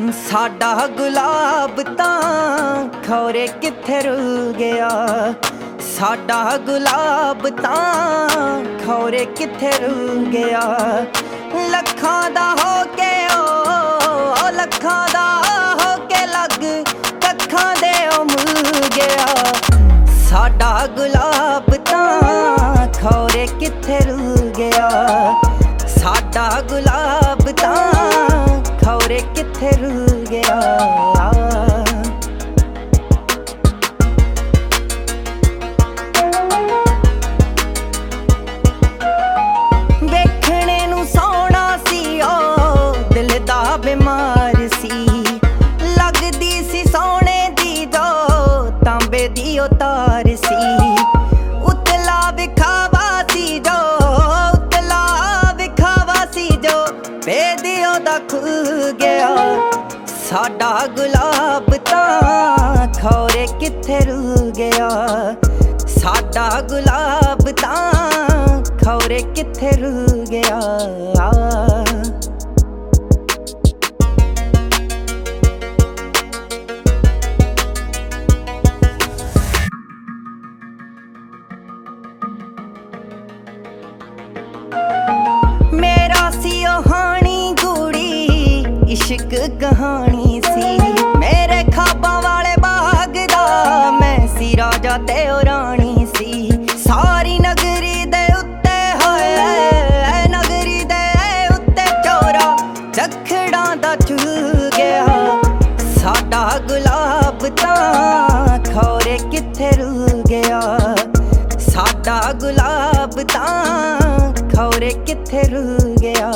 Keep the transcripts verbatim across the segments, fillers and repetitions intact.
साडा गुलाब तां खौरे कित्थे रुल गया। साडा गुलाब तां खौरे कित्थे रुल गया। लखां दा हो के ओ लखां दा हो के लग कखां दे ओ मुल गया। साडा गुलाब तां खौरे कित्थे रुल गया। साडा गुलाब तां खौरे कित्थे रुल गया। वेखणे नूं सोहणा सी ओ दिल दा बीमार सी। लगदी सी सोहणे दी जो तांबे दी ओ तार सी। उतला विखावा सी जो उतला विखावा सी जो बेदियों दा खुल गया। साडा गुलाब तां खौरे कित्थे रुल गया। साडा गुलाब तां खौरे कित्थे रुल गया। मेरा सी ओ हानी गूड़ी इश्क कहानी सी। मेरे ख्वाबां वाले बाग दा मैं सी राजा ते ओ रानी सी। सारी नगरी दे उत्ते होए नगरी दे उत्ते चोरा चखड़ां दा चुल गया। साडा गुलाब तां खौरे कित्थे रुल गया। साडा गुलाब तां खौरे कित्थे रुल गया।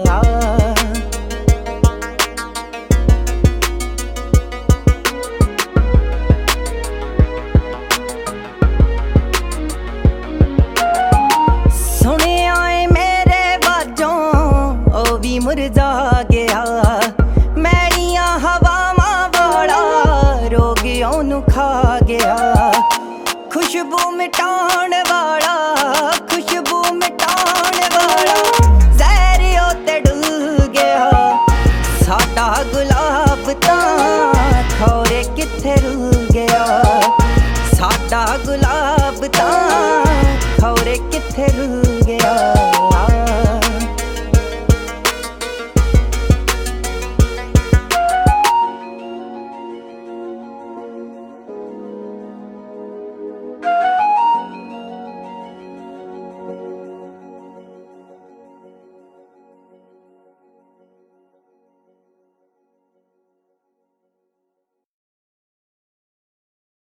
मुरझा गया मैलियां हवावां वाला रोगियों नू खा गया। खुशबू मिटाण वाला खुशबू मिटाण वाला जहरियों ते डुल गया। साडा गुलाब तां खौरे कित्थे रुल गया। साडा गुलाब तां खौरे कित्थे रुल गया।